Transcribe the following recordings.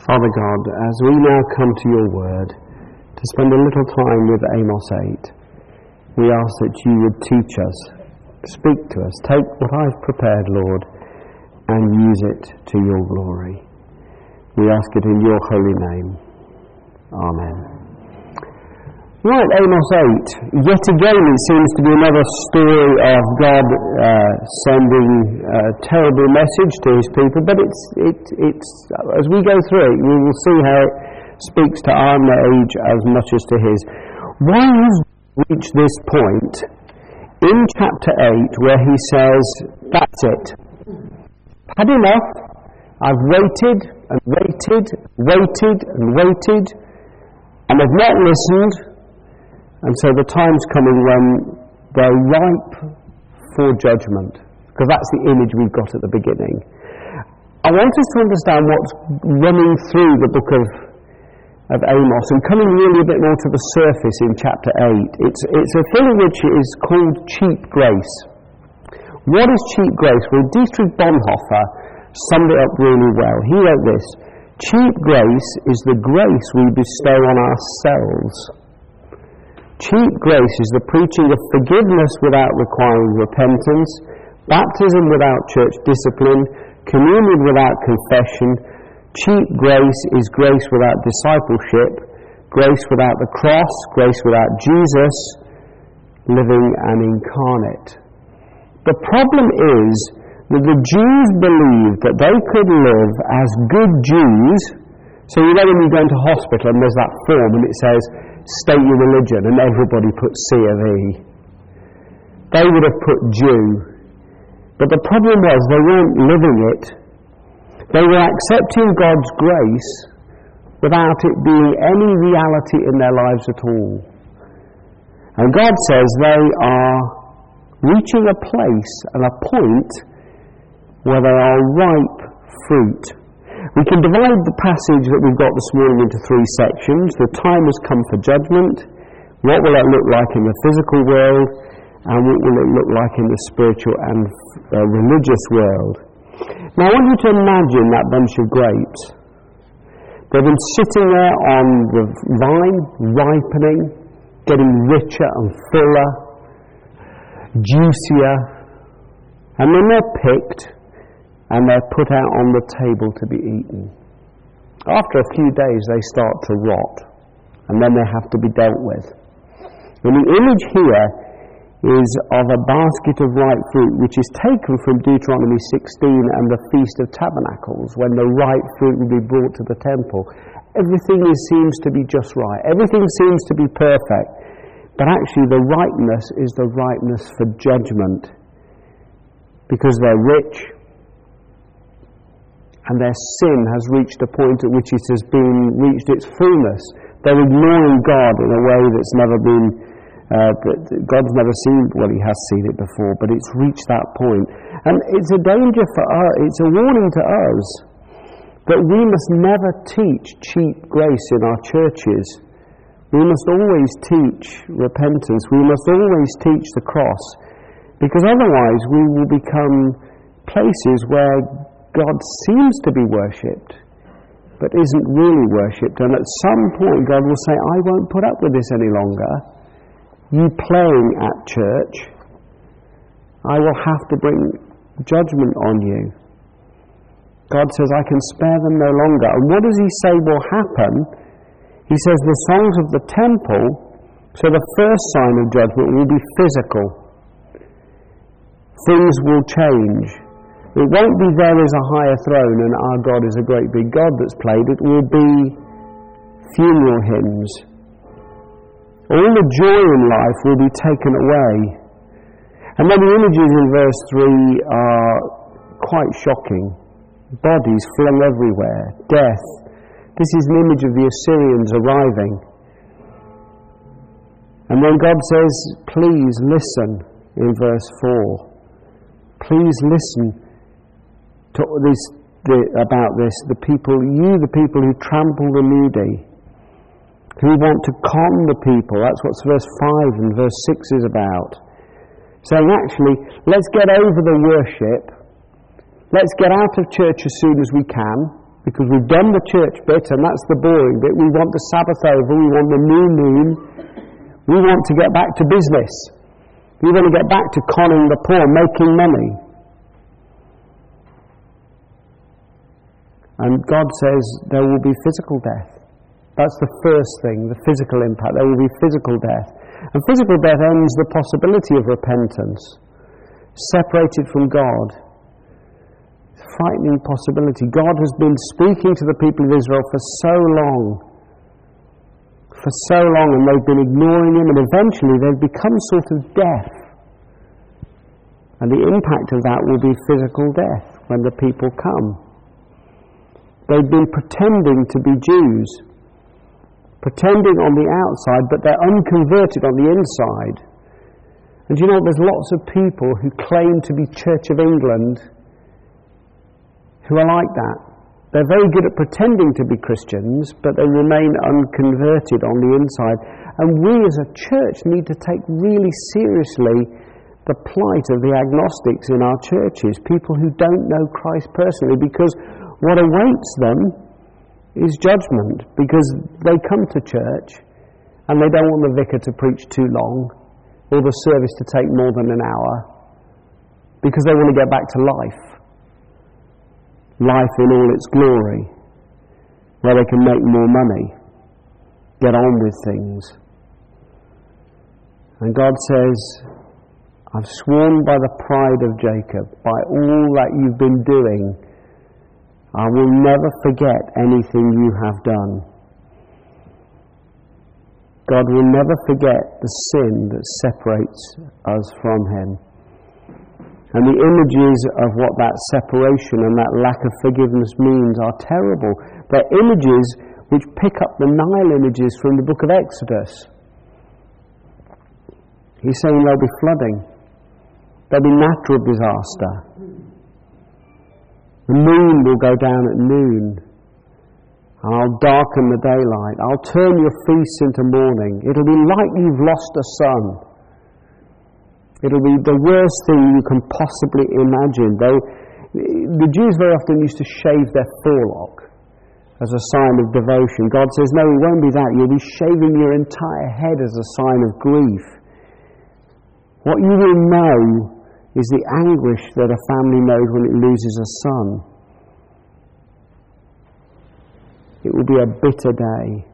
Father God, as we now come to your word to spend a little time with Amos 8, we ask that you would teach us, speak to us, take what I've prepared, Lord, and use it to your glory. We ask it in your holy name. Amen. Right, Amos 8. Yet again it seems to be another story of God sending a terrible message to his people, but it's as we go through it, we will see how it speaks to our age as much as to his. Why has he reached this point in chapter 8 where he says, that's it. Had enough. I've waited and waited, waited and waited, and I've not listened. And so the time's coming when they're ripe for judgment, because that's the image we've got at the beginning. I want us to understand what's running through the book of Amos and coming really a bit more to the surface in chapter 8. It's a thing which is called cheap grace. What is cheap grace? Well, Dietrich Bonhoeffer summed it up really well. He wrote this: cheap grace is the grace we bestow on ourselves. Cheap grace is the preaching of forgiveness without requiring repentance, baptism without church discipline, communion without confession. Cheap grace is grace without discipleship, grace without the cross, grace without Jesus, living and incarnate. The problem is that the Jews believed that they could live as good Jews. So you know when you go into hospital and there's that form and it says, state your religion, and everybody put C of E. They would have put Jew. But the problem was they weren't living it. They were accepting God's grace without it being any reality in their lives at all. And God says they are reaching a place and a point where they are ripe fruit. We can divide the passage that we've got this morning into three sections. The time has come for judgment. What will it look like in the physical world? And what will it look like in the spiritual and religious world? Now I want you to imagine that bunch of grapes. They've been sitting there on the vine, ripening, getting richer and fuller, juicier. And then they're picked and they're put out on the table to be eaten. After a few days they start to rot, and then they have to be dealt with. And the image here is of a basket of ripe fruit, which is taken from Deuteronomy 16 and the Feast of Tabernacles, when the ripe fruit will be brought to the temple. Everything seems to be just right. Everything seems to be perfect. But actually the ripeness is the ripeness for judgment, because they're rich, and their sin has reached a point at which it has reached its fullness. They're ignoring God in a way that's never been, God's never seen, well, he has seen it before, but it's reached that point. And it's a danger for us, it's a warning to us, that we must never teach cheap grace in our churches. We must always teach repentance. We must always teach the cross, because otherwise we will become places where God seems to be worshipped, but isn't really worshipped. And at some point God will say, I won't put up with this any longer. You playing at church, I will have to bring judgment on you. God says, I can spare them no longer. And what does he say will happen? He says the songs of the temple, so the first sign of judgment will be physical. Things will change. It won't be there is a higher throne and our God is a great big God that's played. It will be funeral hymns. All the joy in life will be taken away. And then the images in verse 3 are quite shocking. Bodies flung everywhere. Death. This is an image of the Assyrians arriving. And then God says, please listen in verse 4. Please listen to about this, the people who trample the needy, who want to con the people. That's what verse 5 and verse 6 is about. Saying, actually, let's get over the worship. Let's get out of church as soon as we can. Because we've done the church bit, and that's the boring bit. We want the Sabbath over, we want the new moon. We want to get back to business. We want to get back to conning the poor, making money. And God says there will be physical death. That's the first thing, the physical impact. There will be physical death. And physical death ends the possibility of repentance. Separated from God. Frightening possibility. God has been speaking to the people of Israel for so long, and they've been ignoring him, and eventually they've become sort of deaf. And the impact of that will be physical death when the people come. They've been pretending to be Jews, pretending on the outside, but they're unconverted on the inside. And you know, there's lots of people who claim to be Church of England who are like that. They're very good at pretending to be Christians, but they remain unconverted on the inside. And we as a church need to take really seriously the plight of the agnostics in our churches, people who don't know Christ personally, because what awaits them is judgment, because they come to church and they don't want the vicar to preach too long or the service to take more than an hour, because they want to get back to life in all its glory, where they can make more money, get on with things. And God says, I've sworn by the pride of Jacob, by all that you've been doing, I will never forget anything you have done. God will never forget the sin that separates us from him. And the images of what that separation and that lack of forgiveness means are terrible. They're images which pick up the Nile images from the book of Exodus. He's saying there'll be flooding. There'll be natural disaster. The moon will go down at noon. And I'll darken the daylight. I'll turn your feasts into mourning. It'll be like you've lost a son. It'll be the worst thing you can possibly imagine. The Jews very often used to shave their forelock as a sign of devotion. God says, no, it won't be that. You'll be shaving your entire head as a sign of grief. What you will know is the anguish that a family knows when it loses a son. It will be a bitter day.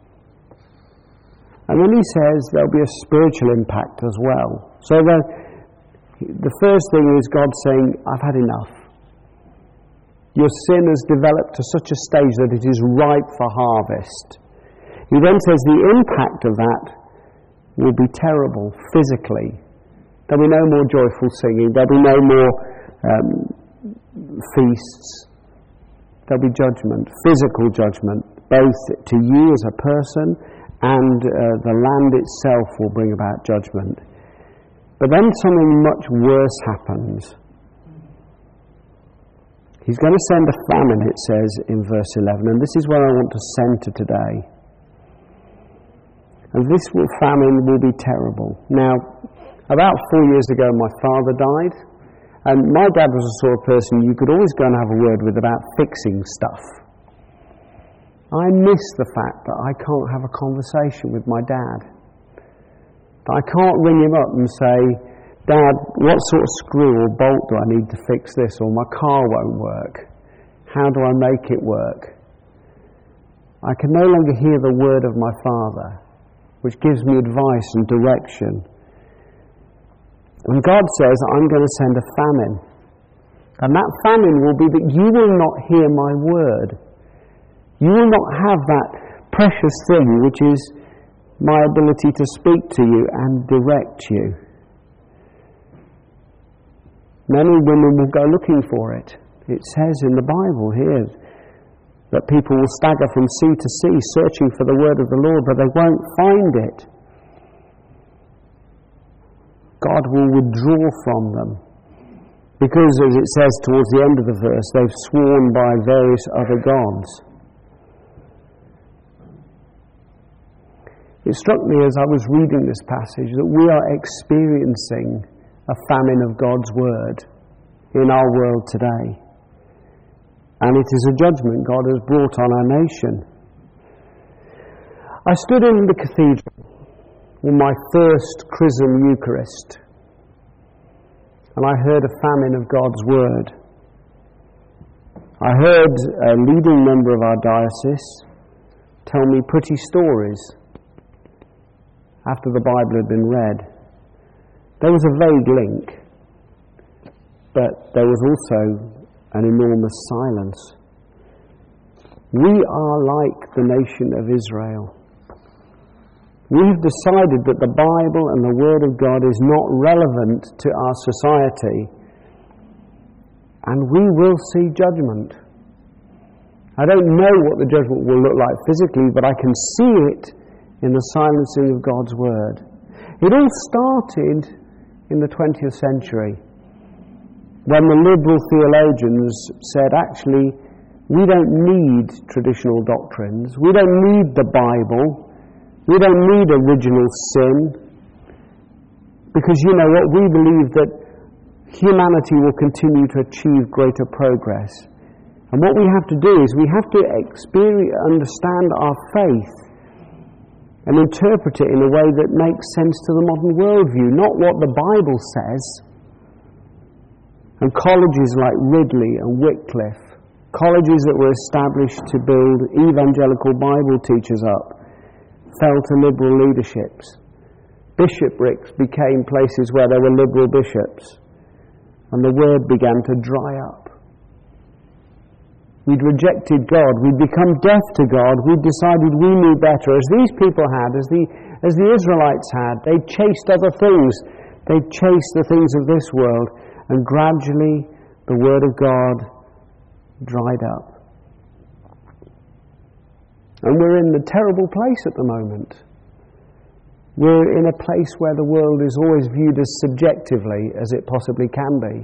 And then he says there'll be a spiritual impact as well. So the first thing is God saying, I've had enough. Your sin has developed to such a stage that it is ripe for harvest. He then says the impact of that will be terrible physically. There'll be no more joyful singing. There'll be no more feasts. There'll be judgment, physical judgment, both to you as a person and the land itself will bring about judgment. But then something much worse happens. He's going to send a famine, it says in verse 11, and this is where I want to centre today. And this famine will be terrible. Now, about 4 years ago, my father died, and my dad was the sort of person you could always go and have a word with about fixing stuff. I miss the fact that I can't have a conversation with my dad. I can't ring him up and say, Dad, what sort of screw or bolt do I need to fix this? Or my car won't work. How do I make it work? I can no longer hear the word of my Father, which gives me advice and direction. And God says, I'm going to send a famine. And that famine will be that you will not hear my word. You will not have that precious thing which is my ability to speak to you and direct you. Many women will go looking for it. It says in the Bible here that people will stagger from sea to sea searching for the word of the Lord, but they won't find it. God will withdraw from them. Because, as it says towards the end of the verse, they've sworn by various other gods. It struck me as I was reading this passage that we are experiencing a famine of God's word in our world today. And it is a judgment God has brought on our nation. I stood in the cathedral on my first Chrism Eucharist, and I heard a famine of God's Word. I heard a leading member of our diocese tell me pretty stories after the Bible had been read. There was a vague link, but there was also an enormous silence. We are like the nation of Israel. We've decided that the Bible and the Word of God is not relevant to our society, and we will see judgment. I don't know what the judgment will look like physically, but I can see it in the silencing of God's Word. It all started in the 20th century, when the liberal theologians said, actually, we don't need traditional doctrines, we don't need the Bible, we don't need original sin, because you know what, we believe that humanity will continue to achieve greater progress. And what we have to do is we have to understand our faith and interpret it in a way that makes sense to the modern worldview, not what the Bible says. And colleges like Ridley and Wycliffe, colleges that were established to build evangelical Bible teachers up, fell to liberal leaderships. Bishoprics became places where there were liberal bishops, and the Word began to dry up. We'd rejected God, we'd become deaf to God, we'd decided we knew better, as these people had, as the Israelites had. They chased other things, they chased the things of this world, and gradually the Word of God dried up. And we're in a terrible place at the moment. We're in a place where the world is always viewed as subjectively as it possibly can be.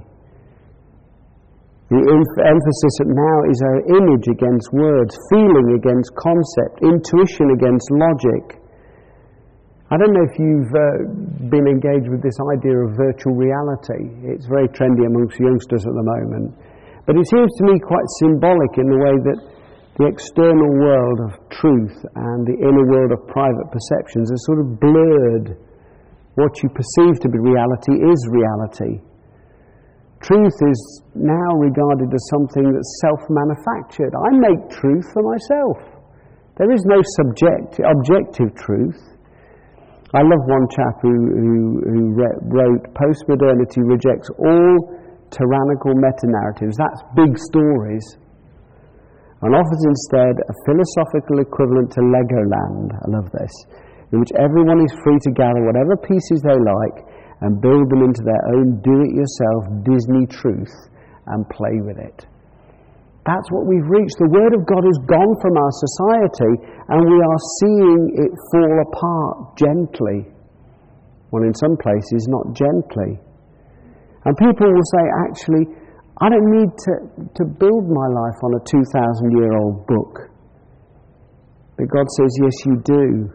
The emphasis now is our image against words, feeling against concept, intuition against logic. I don't know if you've been engaged with this idea of virtual reality. It's very trendy amongst youngsters at the moment. But it seems to me quite symbolic in the way that the external world of truth and the inner world of private perceptions are sort of blurred. What you perceive to be reality is reality. Truth is now regarded as something that's self-manufactured. I make truth for myself. There is no objective truth. I love one chap who wrote, "Postmodernity rejects all tyrannical meta-narratives," that's big stories, and offers instead a philosophical equivalent to Legoland, I love this, in which everyone is free to gather whatever pieces they like and build them into their own do-it-yourself Disney truth and play with it. That's what we've reached. The Word of God has gone from our society, and we are seeing it fall apart gently. Well, in some places, not gently. And people will say, actually, I don't need to build my life on a 2,000-year-old book. But God says, yes, you do.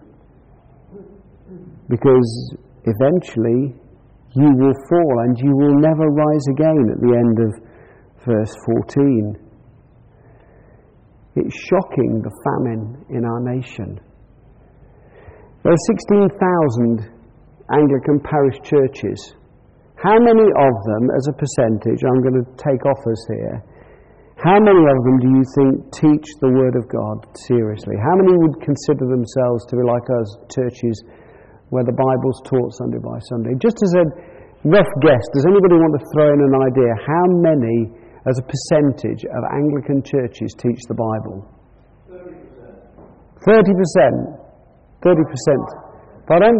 Because eventually you will fall and you will never rise again at the end of verse 14. It's shocking, the famine in our nation. There are 16,000 Anglican parish churches. How many of them, as a percentage, I'm going to take offers here, how many of them do you think teach the Word of God seriously? How many would consider themselves to be like us, churches where the Bible's taught Sunday by Sunday? Just as a rough guess, does anybody want to throw in an idea how many, as a percentage, of Anglican churches teach the Bible? 30%. 30%. Pardon?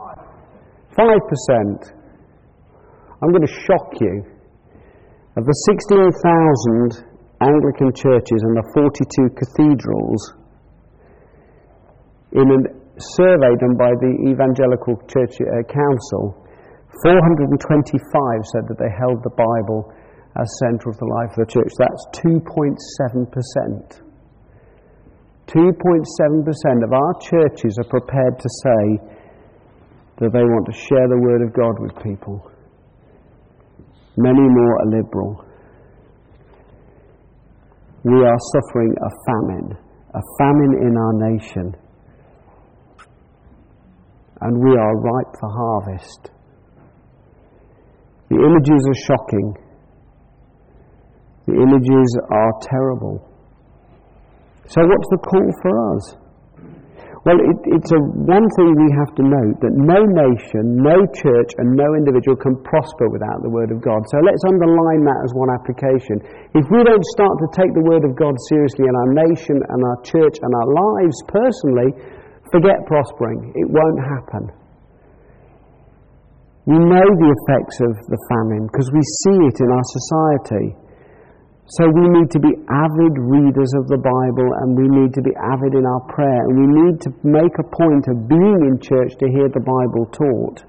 5%. I'm going to shock you. Of the 16,000 Anglican churches and the 42 cathedrals, in a survey done by the Evangelical Church Council, 425 said that they held the Bible as centre of the life of the church. That's 2.7%. 2.7% of our churches are prepared to say that they want to share the Word of God with people. Many more are liberal. we are suffering a famine in our nation. And we are ripe for harvest. The images are shocking. The images are terrible. So what's the call for us? Well, it's one thing we have to note, that no nation, no church and no individual can prosper without the Word of God. So let's underline that as one application. If we don't start to take the Word of God seriously in our nation and our church and our lives personally, forget prospering. It won't happen. We know the effects of the famine because we see it in our society. So we need to be avid readers of the Bible, and we need to be avid in our prayer, and we need to make a point of being in church to hear the Bible taught.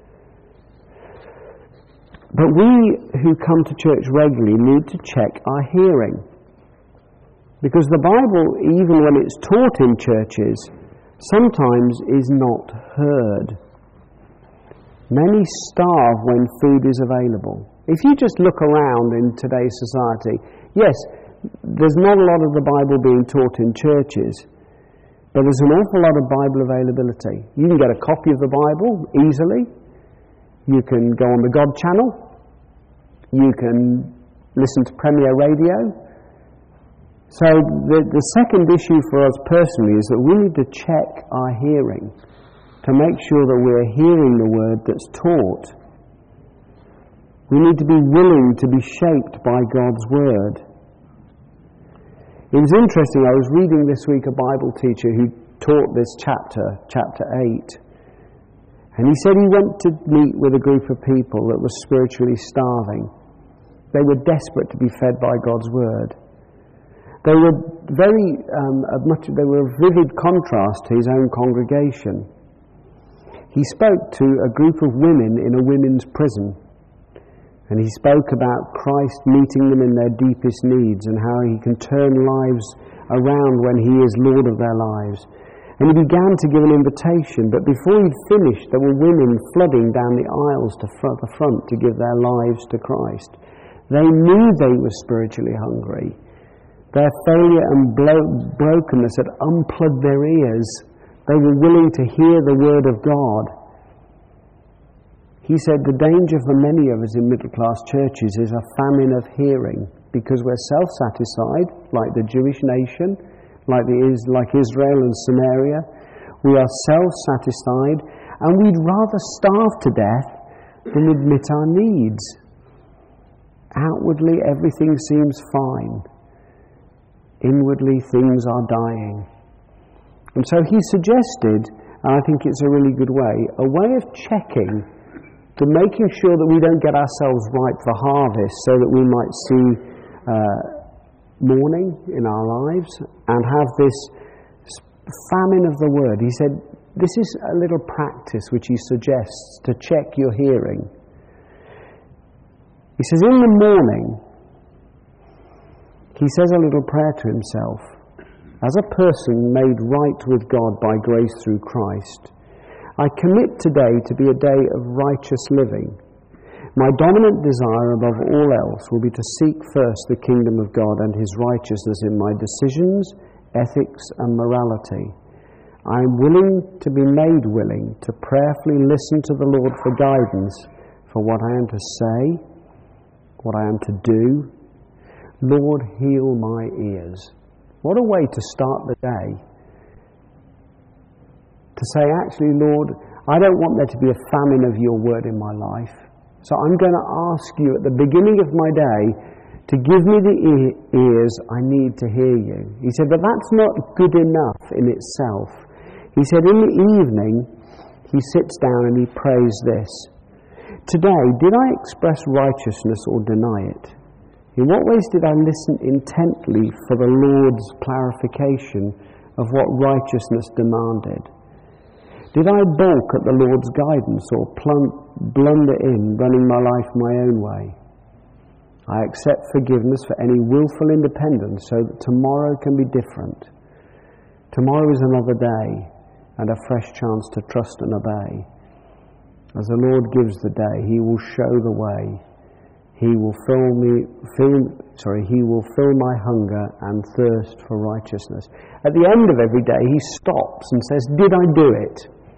But we who come to church regularly need to check our hearing. Because the Bible, even when it's taught in churches, sometimes is not heard. Many starve when food is available. If you just look around in today's society, yes, there's not a lot of the Bible being taught in churches, but there's an awful lot of Bible availability. You can get a copy of the Bible easily. You can go on the God channel. You can listen to Premier Radio. So the second issue for us personally is that we need to check our hearing to make sure that we're hearing the Word that's taught. We need to be willing to be shaped by God's Word. It was interesting, I was reading this week a Bible teacher who taught this chapter 8. And he said he went to meet with a group of people that were spiritually starving. They were desperate to be fed by God's Word. They were they were a vivid contrast to his own congregation. He spoke to a group of women in a women's prison. And he spoke about Christ meeting them in their deepest needs and how he can turn lives around when he is Lord of their lives. And he began to give an invitation, but before he'd finished, there were women flooding down the aisles to the front to give their lives to Christ. They knew they were spiritually hungry. Their failure and brokenness had unplugged their ears. They were willing to hear the Word of God. He said the danger for many of us in middle-class churches is a famine of hearing, because we're self-satisfied, like the Jewish nation, like Israel and Samaria. We are self-satisfied, and we'd rather starve to death than admit our needs. Outwardly, everything seems fine. Inwardly, things are dying. And so he suggested, and I think it's a really good way of checking to making sure that we don't get ourselves ripe for harvest, so that we might see mourning in our lives and have this famine of the Word. He said, this is a little practice which he suggests to check your hearing. He says, in the morning, he says a little prayer to himself. As a person made right with God by grace through Christ, I commit today to be a day of righteous living. My dominant desire above all else will be to seek first the kingdom of God and his righteousness in my decisions, ethics and morality. I am willing to be made willing to prayerfully listen to the Lord for guidance for what I am to say, what I am to do. Lord, heal my ears. What a way to start the day. To say, actually, Lord, I don't want there to be a famine of your Word in my life. So I'm going to ask you at the beginning of my day to give me the ears I need to hear you. He said, but that's not good enough in itself. He said, in the evening, he sits down and he prays this. Today, did I express righteousness or deny it? In what ways did I listen intently for the Lord's clarification of what righteousness demanded? Did I balk at the Lord's guidance or blunder in, running my life my own way? I accept forgiveness for any willful independence so that tomorrow can be different. Tomorrow is another day and a fresh chance to trust and obey. As the Lord gives the day, he will show the way. He will fill my hunger and thirst for righteousness. At the end of every day, he stops and says, did I do it?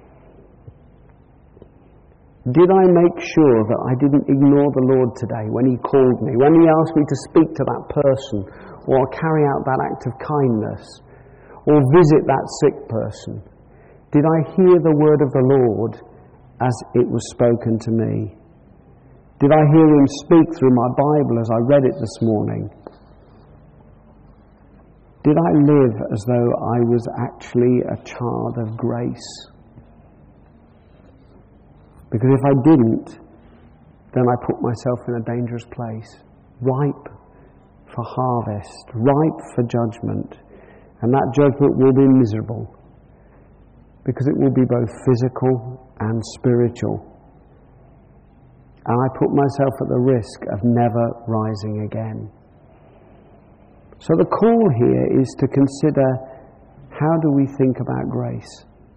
Did I make sure that I didn't ignore the Lord today when he called me, when he asked me to speak to that person, or carry out that act of kindness, or visit that sick person? Did I hear the word of the Lord as it was spoken to me? Did I hear him speak through my Bible as I read it this morning? Did I live as though I was actually a child of grace? Because if I didn't, then I put myself in a dangerous place, ripe for harvest, ripe for judgment. And that judgment will be miserable, because it will be both physical and spiritual. And I put myself at the risk of never rising again. So the call here is to consider, how do we think about grace?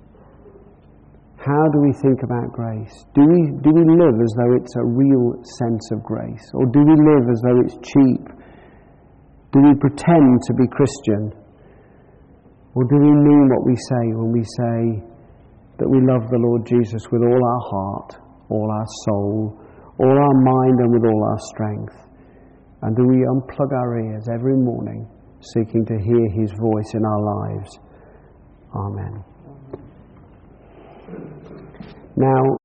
How do we think about grace? Do we live as though it's a real sense of grace? Or do we live as though it's cheap? Do we pretend to be Christian? Or do we mean what we say when we say that we love the Lord Jesus with all our heart, all our soul, all our mind, and with all our strength? And do we unplug our ears every morning, seeking to hear his voice in our lives? Amen. Now,